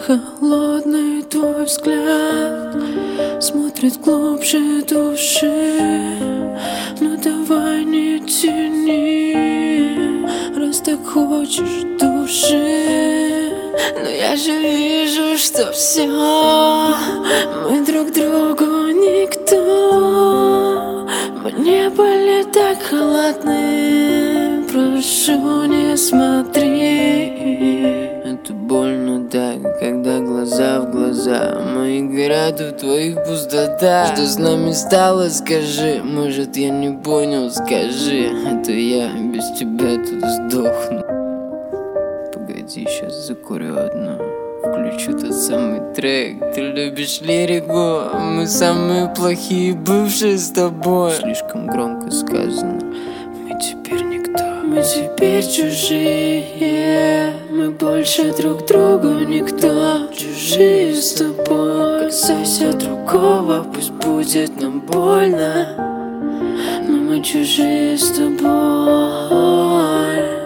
Холодный твой взгляд смотрит глубже души. Ну давай не тяни, раз так хочешь души. Но я же вижу, что все мы друг другу никто. Мы не были так холодны, прошу, не смотри. Это больно так, когда глаза в глаза мои горят в твоих пустотах. Что с нами стало, скажи, может я не понял, скажи. Это я без тебя тут сдохну. Погоди, сейчас закурю одну, включу тот самый трек. Ты любишь лирику, мы самые плохие бывшие с тобой. Слишком громко сказано, мы теперь никто. Мы теперь чужие, мы больше друг другу никто. Чужие с тобой, касайся другого, пусть будет нам больно, но мы чужие с тобой.